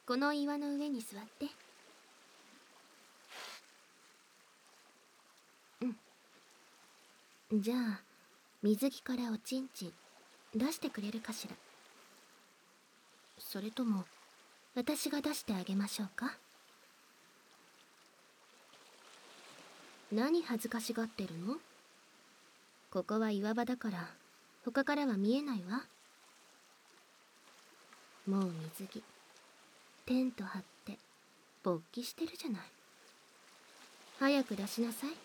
この岩の上に座って。うん。じゃあ水着からおちんちん出してくれるかしら。それとも私が出してあげましょうか。何恥ずかしがってるの？ここは岩場だから他からは見えないわ。もう水着テント張って勃起してるじゃない。早く出しなさい。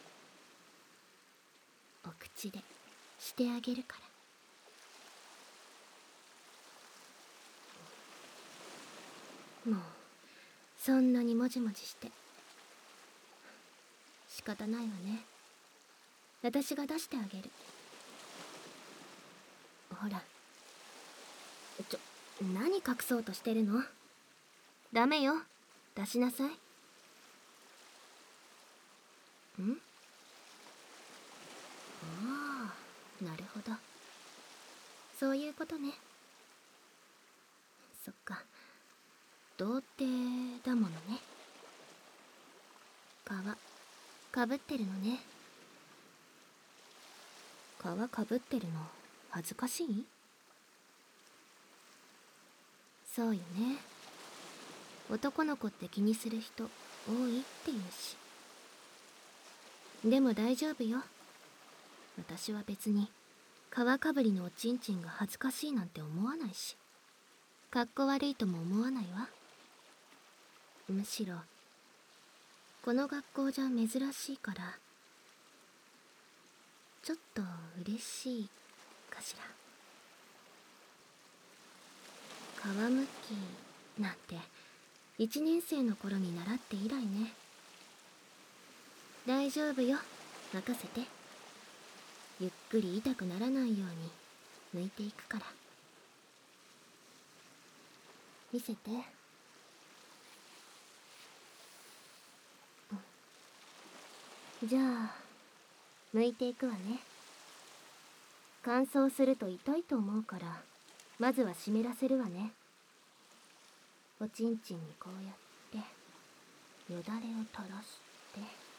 お口でしてあげるから。もうそんなにもじもじして仕方ないわね。私が出してあげる。ほら、何隠そうとしてるの？ダメよ、出しなさい。ん？ああ、なるほど。そういうことね。そっか、童貞だものね。皮かぶってるのね。皮かぶってるの恥ずかしい？そうよね。男の子って気にする人多いって言うし。でも大丈夫よ。私は別に皮かぶりのおちんちんが恥ずかしいなんて思わないし、かっこ悪いとも思わないわ。むしろこの学校じゃ珍しいからちょっと嬉しいかしら。皮むきなんて1年生の頃に習って以来ね。大丈夫よ、任せて。ゆっくり痛くならないように抜いていくから。見せて。じゃあ剥いていくわね。乾燥すると痛いと思うからまずは湿らせるわね。おちんちんにこうやってよだれを垂らして、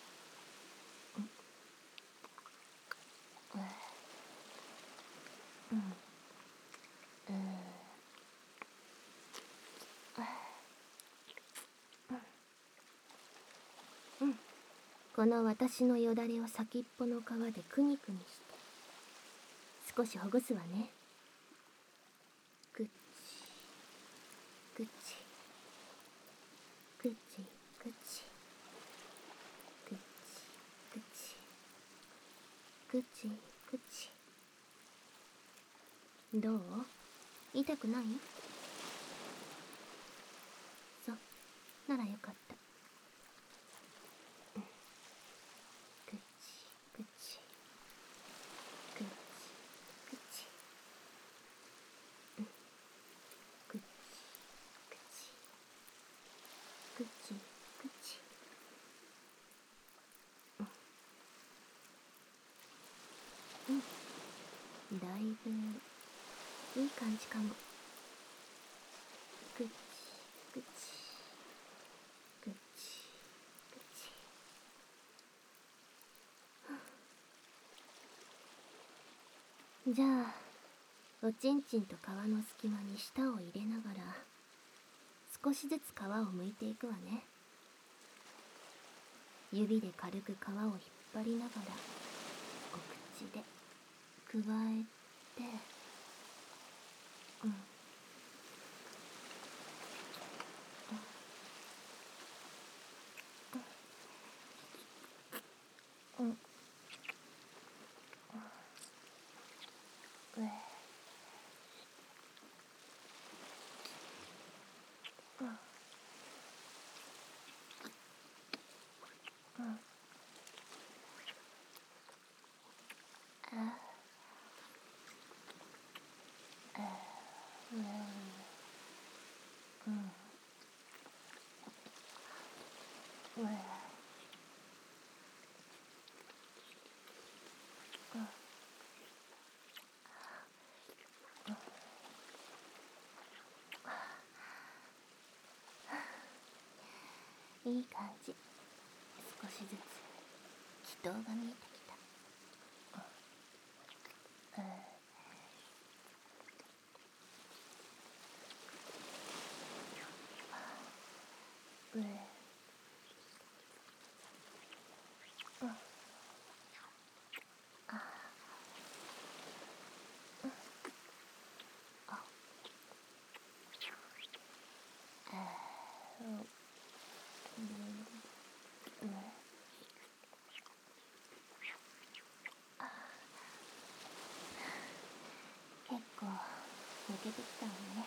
この私のよだれを先っぽの皮でくにくにして少しほぐすわね。ぐっちぐっちぐっちぐっちぐっちぐっちぐっちぐっち。どう？痛くない？そうならよかった。ぐっちぐっちぐっちぐっちぐっちぐっちぐっちぐっち。だいぶいい感じかも。ぐっちぐっちぐっちぐっち。じゃあおちんちんと皮の隙間に舌を入れながら少しずつ皮を剥いていくわね。指で軽く皮を引っ張りながらお口でくわえて、 いい感じ。少しずつ気筒が見えてきた。上、結構抜けてきたわね。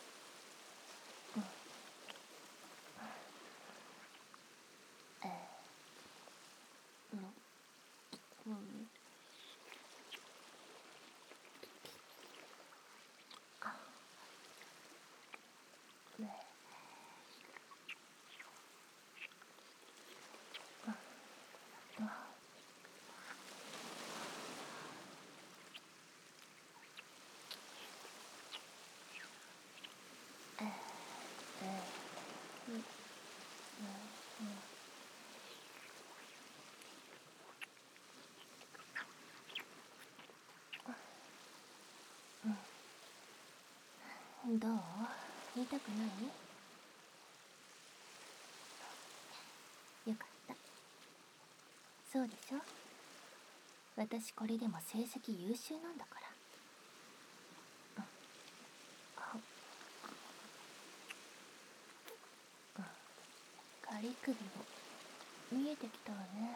どう？痛くない？よかった。そうでしょ？私これでも成績優秀なんだから。仮首も見えてきたわね。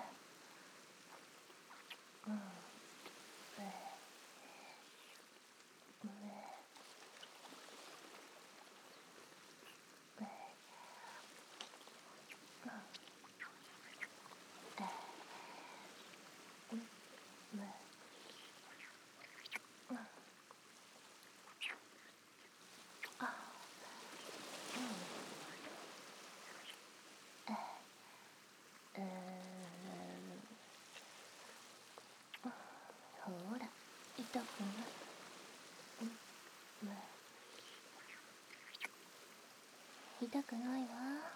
ほら、痛くない？痛くないわ。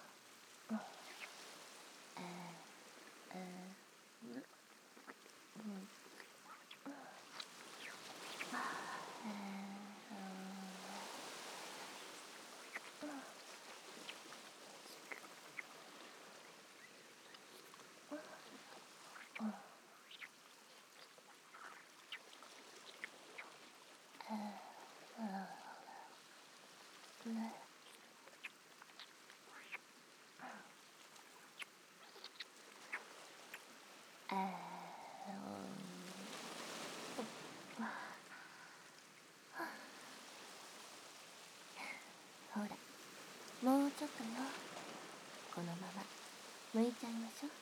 ほら、もうちょっとよ。このまま剥いちゃいましょう。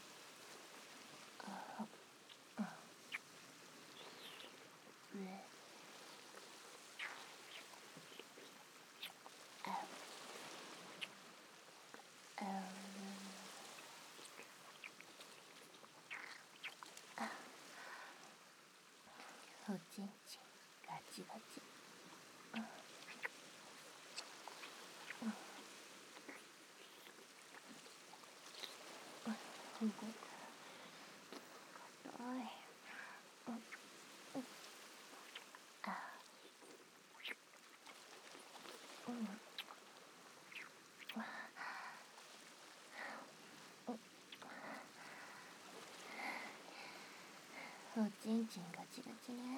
おちんちんガチガチ。硬い。おちんちんガチガチね。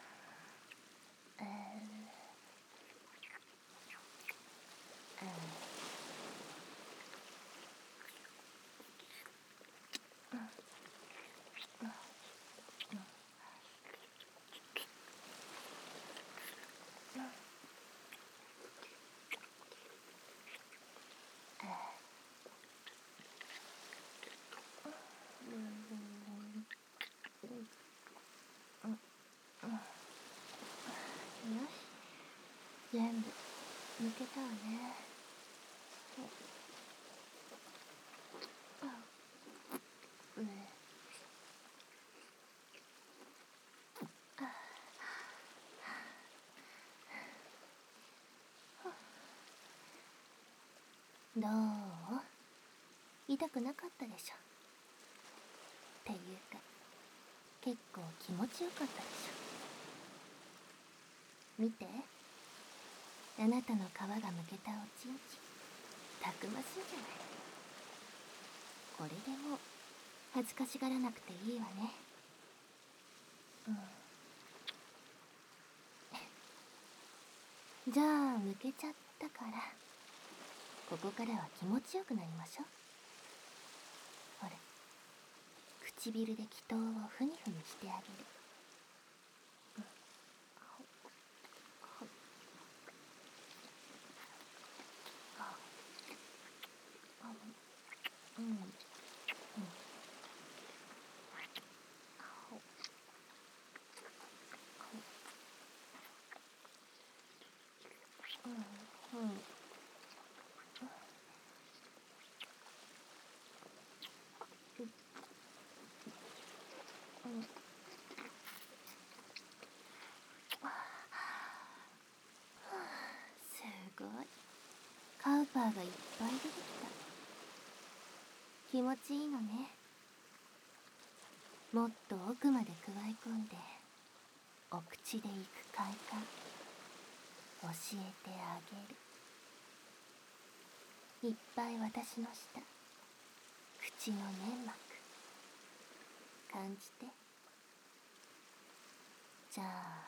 よし、全部抜けたわね。どう？ 痛くなかったでしょ。っていうか、結構気持ちよかったでしょ。見て、あなたの皮がむけたおちんちん、たくましいじゃない。これでもう恥ずかしがらなくていいわね。じゃあむけちゃったから、ここからは気持ちよくなりましょう。ほら、唇で気筒をふにふにしてあげる。すごい、カウパーがいっぱい出てきた。気持ちいいのね。もっと奥までくわえ込んで、お口で行く快感教えてあげる。いっぱい私の舌、口の粘膜感じて。じゃあ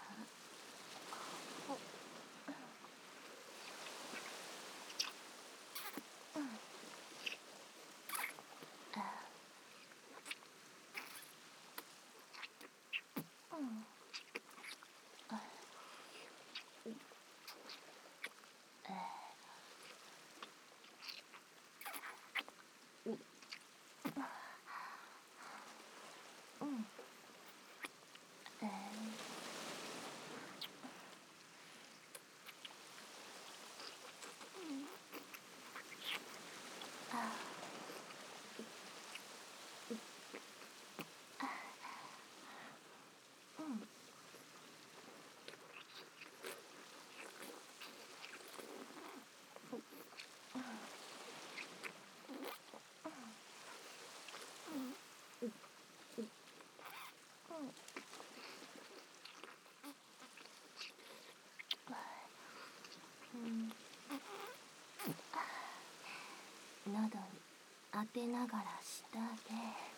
喉に当てながら舌で。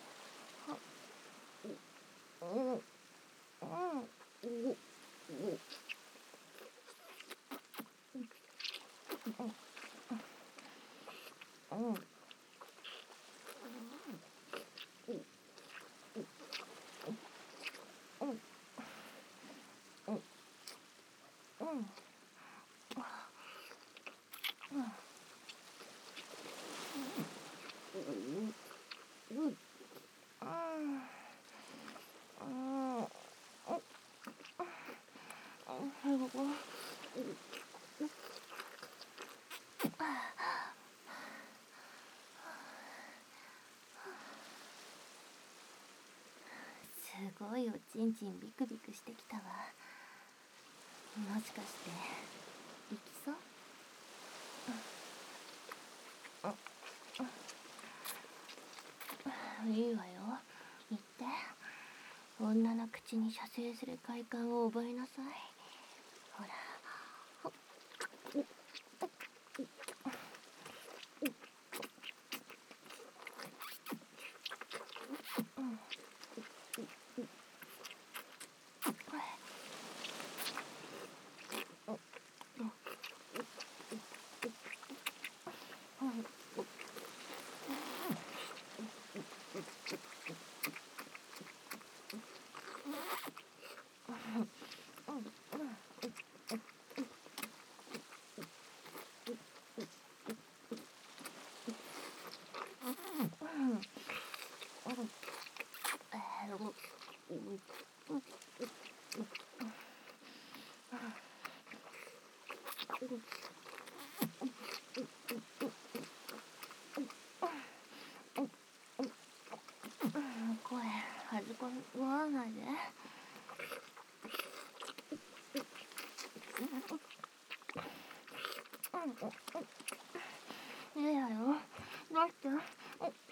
すごいおちんちんビクビクしてきたわ。もしかして行きそう？いいわよ、言って。女の口に射精する快感を覚えなさい。ほら。声恥ずかしがらないで。いいわよ、だって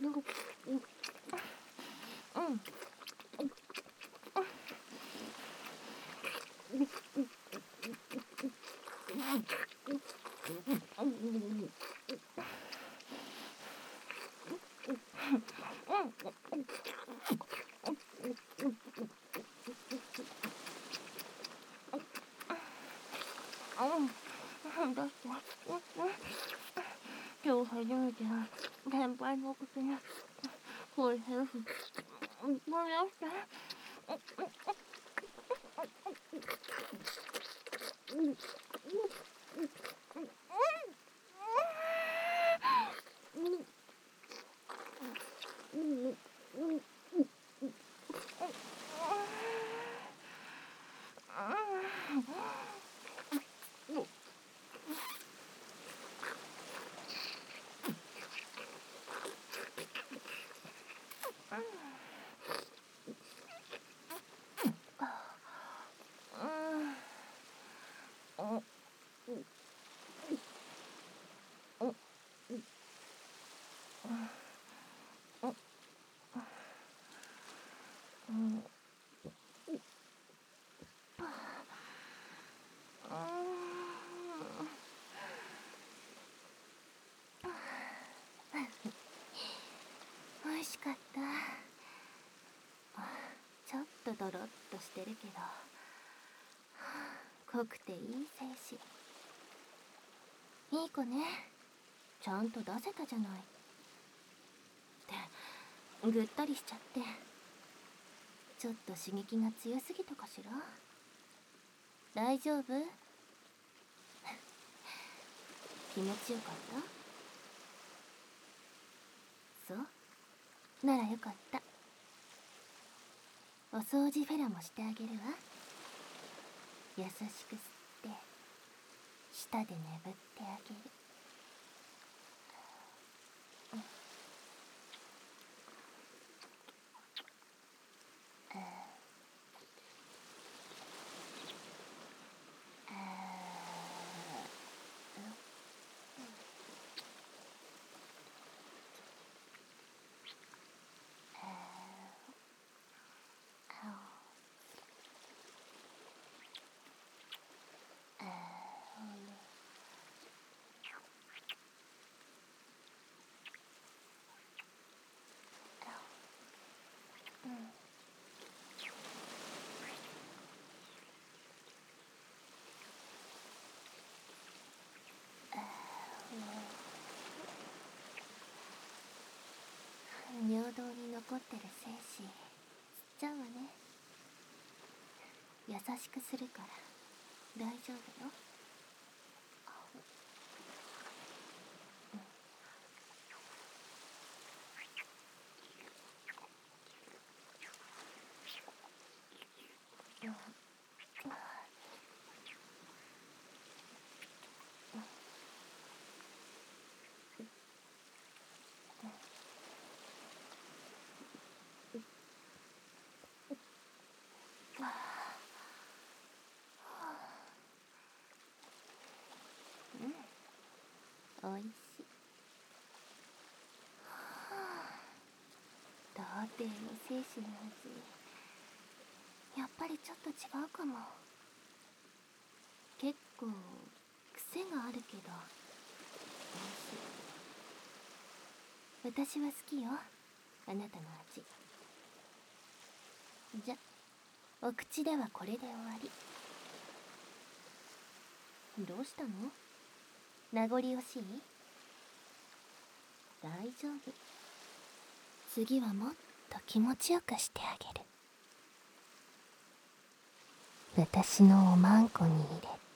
今日初めて先輩のことにこれヘルスもらして美味しかった。ちょっとドロッとしてるけど濃くていい精子。いい子ね。ちゃんと出せたじゃない。ってぐったりしちゃってちょっと刺激が強すぎたかしら。大丈夫？気持ちよかった？そうならよかった。お掃除フェラもしてあげるわ。優しく吸って舌で眠ってあげる。尿道に残ってる精子吸っちゃうわね。優しくするから大丈夫よ。おいしい。童貞の精子の味やっぱりちょっと違うかも。結構癖があるけどおいしい。私は好きよ、あなたの味。じゃお口ではこれで終わり。どうしたの？名残惜しい？大丈夫。次はもっと気持ちよくしてあげる。私のおまんこに入れて